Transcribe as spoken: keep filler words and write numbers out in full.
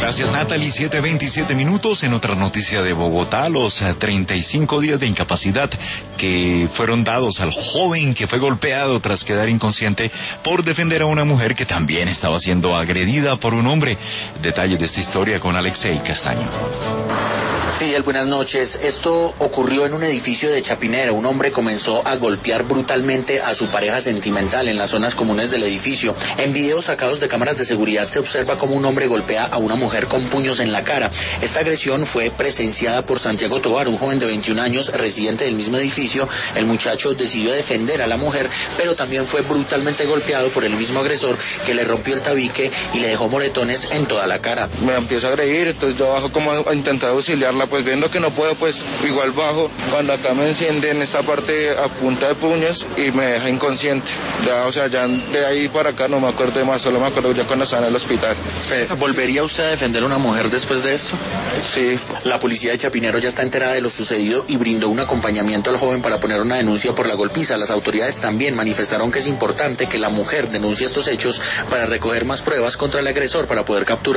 Gracias, Natalie. siete veintisiete minutos. En otra noticia de Bogotá, los treinta y cinco días de incapacidad que fueron dados al joven que fue golpeado tras quedar inconsciente por defender a una mujer que también estaba siendo agredida por un hombre. Detalles de esta historia con Alexei Castaño. Sí, buenas noches. Esto ocurrió en un edificio de Chapinero. Un hombre comenzó a golpear brutalmente a su pareja sentimental en las zonas comunes del edificio. En videos sacados de cámaras de seguridad se observa cómo un hombre golpea a una mujer con puños en la cara. Esta agresión fue presenciada por Santiago Tovar, un joven de veintiún años, residente del mismo edificio. El muchacho decidió defender a la mujer, pero también fue brutalmente golpeado por el mismo agresor, que le rompió el tabique y le dejó moretones en toda la cara. Me empiezo a agredir, entonces yo bajo como a intentar auxiliarla, pues viendo que no puedo, pues igual bajo. Cuando acá me encienden esta parte a punta de puños y me deja inconsciente. Ya, o sea, ya de ahí para acá no me acuerdo de más, solo me acuerdo ya cuando estaba en el hospital. ¿Volvería usted a defender a una mujer después de esto? Sí. La policía de Chapinero ya está enterada de lo sucedido y brindó un acompañamiento al joven para poner una denuncia por la golpiza. Las autoridades también manifestaron que es importante que la mujer denuncie estos hechos para recoger más pruebas contra el agresor para poder capturar